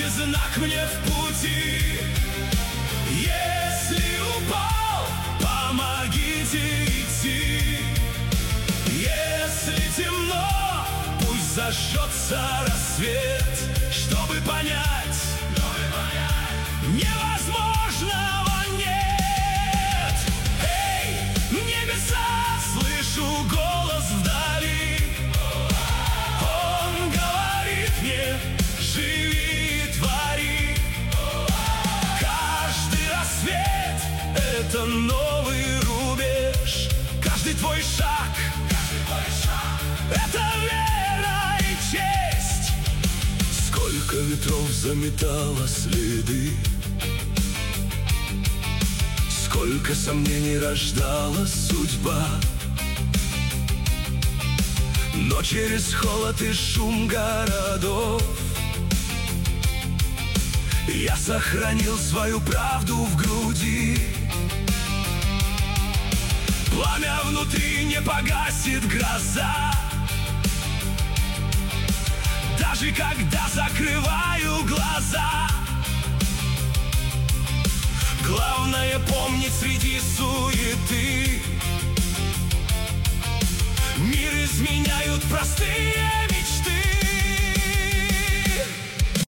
Дайте знак мне в пути. Если упал, помогите идти. Если темно, пусть зажжется рассвет, чтобы понять, невозможного нет. Эй, небеса, слышу голос вдали. Он говорит мне: живи, твори. Каждый рассвет — это новый рубеж. Каждый твой шаг — это вера и честь. Сколько ветров заметало следы, сколько сомнений рождала судьба. Но через холод и шум городов я сохранил свою правду в груди. Пламя внутри не погасит гроза, даже когда закрываю глаза. Главное помнить среди суеты, мир изменяют простые